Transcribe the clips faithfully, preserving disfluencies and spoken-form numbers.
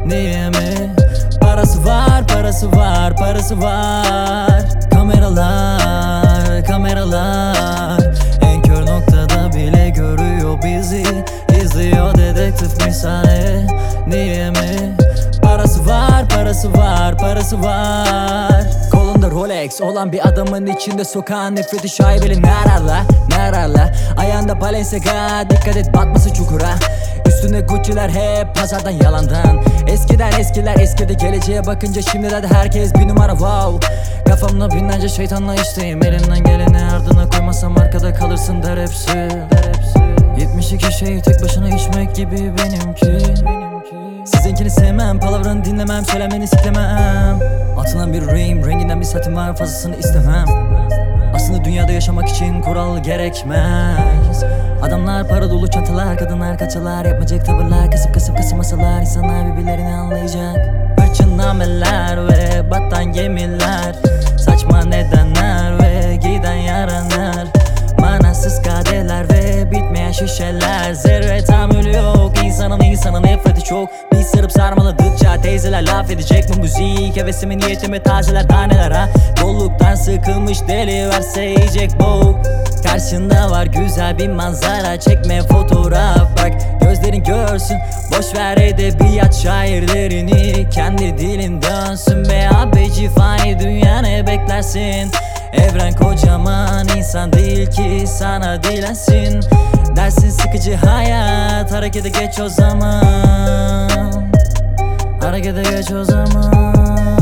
Niye mi? Parası var, parası var, parası var. Kameralar, kameralar en kör noktada bile görüyor bizi. İzliyor dedektif misali. Niye mi? Parası var, parası var, parası var. Kolunda Rolex olan bir adamın içinde sokağın nefreti şaibeli. Ne ararla, ne ararla. Ayağında Balenciaga, dikkat et batması çukura. Üstünde Gucci'ler hep pazardan yalandan. Eskiden eskiler eskidi, geleceğe bakınca şimdilerde herkes bir numara wow. Kafamda binlerce şeytanla işteyim, elimden geleni ardına koymasam arkada kalırsın der hepsi, der hepsi. yetmiş iki şeyi tek başına içmek gibi benimki. Sizinkini sevmem, palavranı dinlemem, söylemeni siklemem. Atılan bir rhyme, renginden bir satim var, fazlasını istemem. Aslında dünyada yaşamak için kural gerekmez. Adamlar para dolu çantalar, kadınlar kaçalar, yapmacık tavırlar, kasıp kasıp kasıp masalar. İnsanlar birbirlerini anlayacak. Hırçınnameler ve battan gemiler, saçma nedenler ve giden yaranlar, manasız kadeler ve bitmeyen şişeler. Zerre tahammülü yok, insanın insanın nefreti çok. Bir sarıp sarmaladıkça teyzeler laf edecek bu müzik. Hevesimi niyetimi tazeler taneler ha. Bolluktan sıkılmış deli verse yiyecek boğuk. Karşında var güzel bir manzara, çekme fotoğraf bak gözlerin görsün. Boş ver edebiyat şairlerini, kendi dilin dönsün be abeci. Fani dünya ne beklersin? Evren kocaman, insan değil ki sana dilensin. Dersin sıkıcı hayat, harekete geç o zaman. Harekete geç o zaman.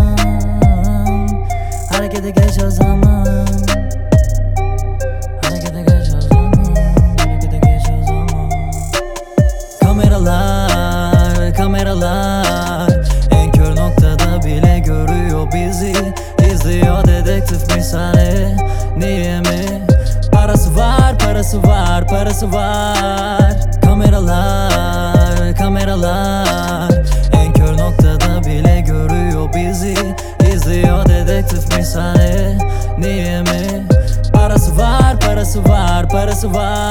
Harekete geç o zaman. Harekete geç o zaman. Harekete geç o zaman. Kameralar, kameralar en kör noktada bile görüyor bizi. İzliyor dedektif misali. Niye mi? Parası var, parası var, parası var. Kameralar, kameralar en kör noktada bile görüyor bizi. İzliyor dedektif misali. Niye mi? Parası var, parası var, parası var.